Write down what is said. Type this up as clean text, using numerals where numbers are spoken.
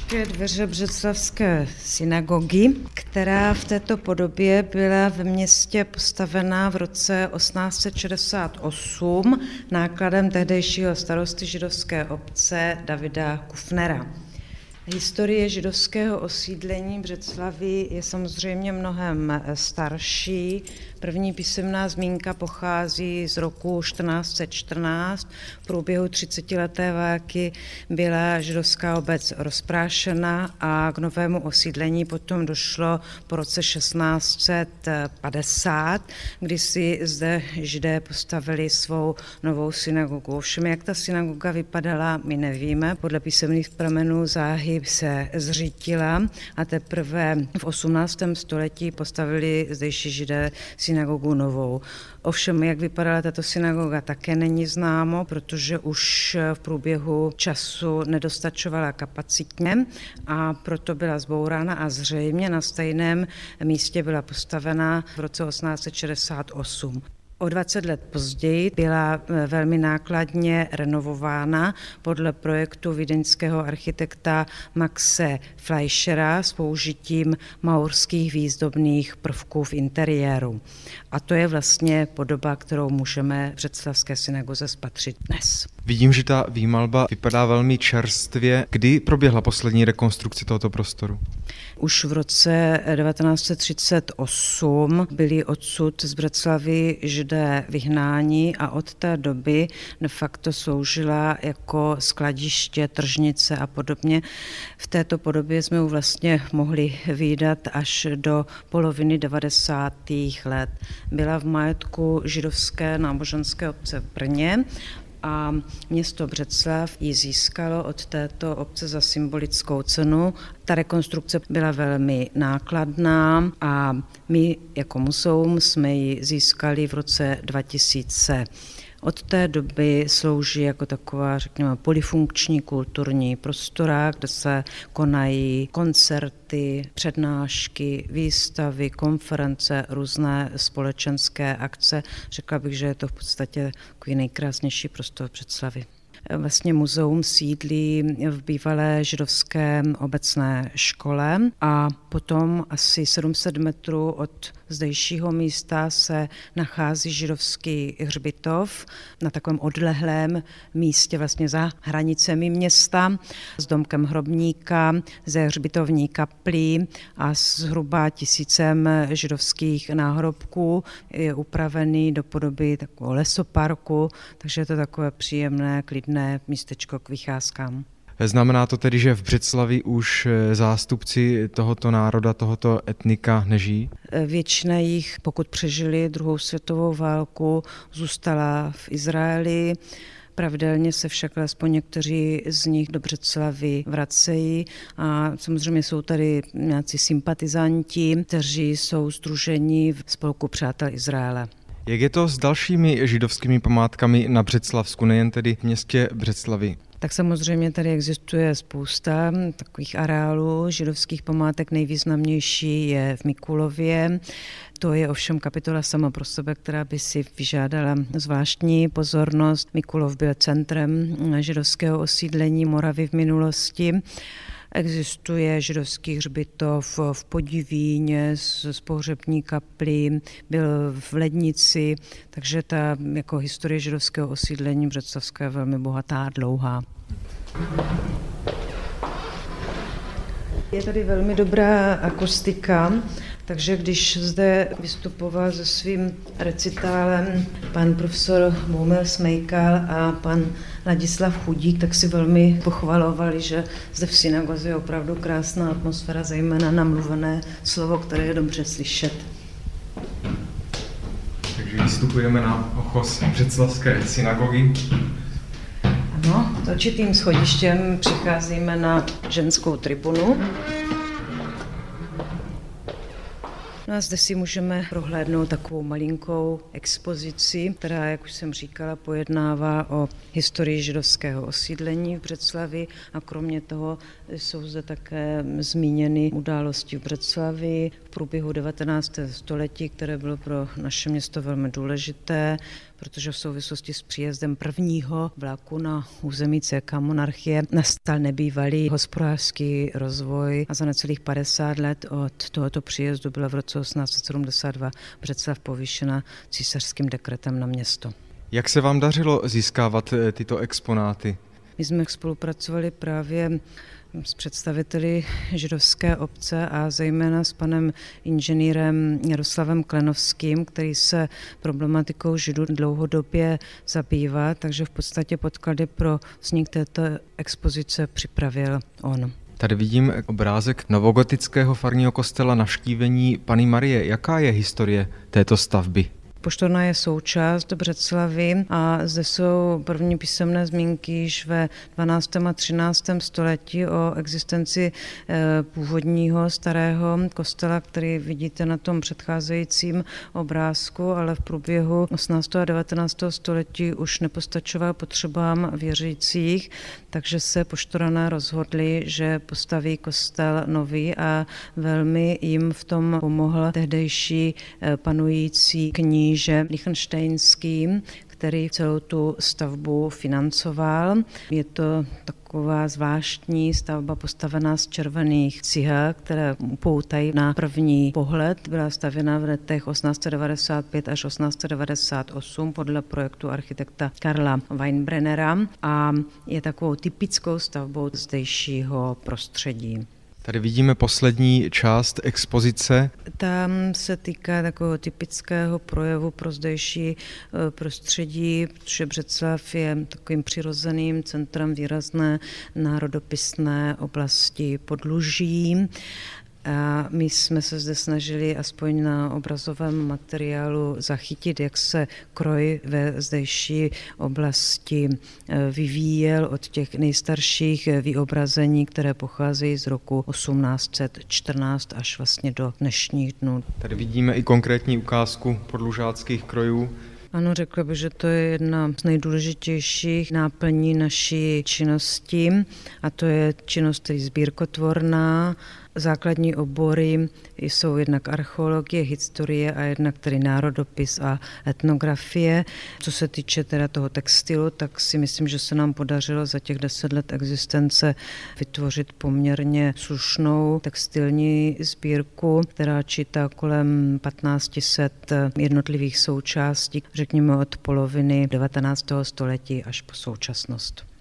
Židovské dveře břeclavské synagogy, která v této podobě byla ve městě postavena v roce 1868 nákladem tehdejšího starosty židovské obce Davida Kufnera. Historie židovského osídlení Břeclavi je samozřejmě mnohem starší. První písemná zmínka pochází z roku 1414. V průběhu 30leté války byla židovská obec rozprášena a k novému osídlení potom došlo po roce 1650, kdy si zde Židé postavili svou novou synagogu. Ovšem, jak ta synagoga vypadala, my nevíme. Podle písemných pramenů záhy se zřítila a teprve v 18. století postavili zdejší Židé synagogu novou. Ovšem, jak vypadala tato synagoga, také není známo, protože už v průběhu času nedostačovala kapacitně a proto byla zbourána a zřejmě na stejném místě byla postavena v roce 1868. O 20 let později byla velmi nákladně renovována podle projektu vídeňského architekta Maxe Fleischera s použitím maurských výzdobných prvků v interiéru. A to je vlastně podoba, kterou můžeme v břeclavské synagoze spatřit dnes. Vidím, že ta výmalba vypadá velmi čerstvě. Kdy proběhla poslední rekonstrukce tohoto prostoru? Už v roce 1938 byli odsud z Břeclavy Židé vyhnáni a od té doby de facto sloužila jako skladiště, tržnice a podobně. V této podobě jsme ji vlastně mohli vidět až do poloviny 90. let. Byla v majetku židovské náboženské obce v Brně a město Břeclav ji získalo od této obce za symbolickou cenu. Ta rekonstrukce byla velmi nákladná a my jako muzeum jsme ji získali v roce 2000. Od té doby slouží jako taková, řekněme, polyfunkční kulturní prostora, kde se konají koncerty, přednášky, výstavy, konference, různé společenské akce. Řekla bych, že je to v podstatě takový nejkrásnější prostor v Břeclavi. Vlastně muzeum sídlí v bývalé židovské obecné škole a potom asi 700 metrů od zdejšího místa se nachází židovský hřbitov na takovém odlehlém místě vlastně za hranicemi města s domkem hrobníka, ze hřbitovní kaplí a zhruba 1000 židovských náhrobků je upravený do podoby takového lesoparku, takže je to takové příjemné, klidné místečko k vycházkám. Znamená to tedy, že v Břeclavi už zástupci tohoto národa, tohoto etnika nežijí? Většina jich, pokud přežili druhou světovou válku, zůstala v Izraeli. Pravidelně se však alespoň někteří z nich do Břeclavy vracejí a samozřejmě jsou tady nějací sympatizanti, kteří jsou sdruženi v spolku Přátel Izraele. Jak je to s dalšími židovskými památkami na Břeclavsku, nejen tedy v městě Břeclavi? Tak samozřejmě tady existuje spousta takových areálů židovských památek. Nejvýznamnější je v Mikulově. To je ovšem kapitola sama pro sebe, která by si vyžádala zvláštní pozornost. Mikulov byl centrem židovského osídlení Moravy v minulosti. Existuje židovský hřbitov v Podivíně z pohřební kaplí, byl v Lednici, takže ta jako historie židovského osídlení břeclavská je velmi bohatá a dlouhá. Je tady velmi dobrá akustika, takže když zde vystupoval se svým recitálem pan profesor Boumel Smejkal a pan Ladislav Chudík, tak si velmi pochvalovali, že zde v synagoze je opravdu krásná atmosféra, zejména na mluvené slovo, které je dobře slyšet. Takže vystupujeme na ochos břeclavské synagogy. Ano, určitým schodištěm přicházíme na ženskou tribunu. No a zde si můžeme prohlédnout takovou malinkou expozici, která, jak už jsem říkala, pojednává o historii židovského osídlení v Břeclavi a kromě toho jsou zde také zmíněny události v Břeclavi v průběhu 19. století, které bylo pro naše město velmi důležité, protože v souvislosti s příjezdem prvního vlaku na území CK monarchie nastal nebývalý hospodářský rozvoj a za necelých 50 let od tohoto příjezdu byla v roce 1872 Břeclav povýšena císařským dekretem na město. Jak se vám dařilo získávat tyto exponáty? My jsme spolupracovali právě s představiteli židovské obce a zejména s panem inženýrem Jaroslavem Klenovským, který se problematikou židů dlouhodobě zabývá, takže v podstatě podklady pro vznik této expozice připravil on. Tady vidím obrázek novogotického farního kostela Navštívení Panny Marie. Jaká je historie této stavby? Poštovna je součást Břeclavy a zde jsou první písemné zmínky již ve 12. a 13. století o existenci původního starého kostela, který vidíte na tom předcházejícím obrázku, ale v průběhu 18. a 19. století už nepostačoval potřebám věřících, takže se poštorané rozhodli, že postaví kostel nový a velmi jim v tom pomohl tehdejší panující kníže Lichtenštejnský, který celou tu stavbu financoval. Je to taková zvláštní stavba postavená z červených cihel, které poutají na první pohled. Byla stavěna v letech 1895 až 1898 podle projektu architekta Karla Weinbrennera a je takovou typickou stavbou zdejšího prostředí. Tady vidíme poslední část expozice. Tam se týká takového typického projevu pro zdejší prostředí, protože Břeclav je takovým přirozeným centrem výrazné národopisné oblasti Podluží. A my jsme se zde snažili aspoň na obrazovém materiálu zachytit, jak se kroj ve zdejší oblasti vyvíjel od těch nejstarších vyobrazení, které pocházejí z roku 1814 až vlastně do dnešních dnů. Tady vidíme i konkrétní ukázku podlužáckých krojů. Ano, řekla bych, že to je jedna z nejdůležitějších náplní naší činnosti a to je činnost tedy sbírkotvorná. Základní obory jsou jednak archeologie, historie a jednak tedy národopis a etnografie. Co se týče teda toho textilu, tak si myslím, že se nám podařilo za těch 10 let existence vytvořit poměrně slušnou textilní sbírku, která čítá kolem 1500 jednotlivých součástí, řekněme od poloviny 19. století až po současnost.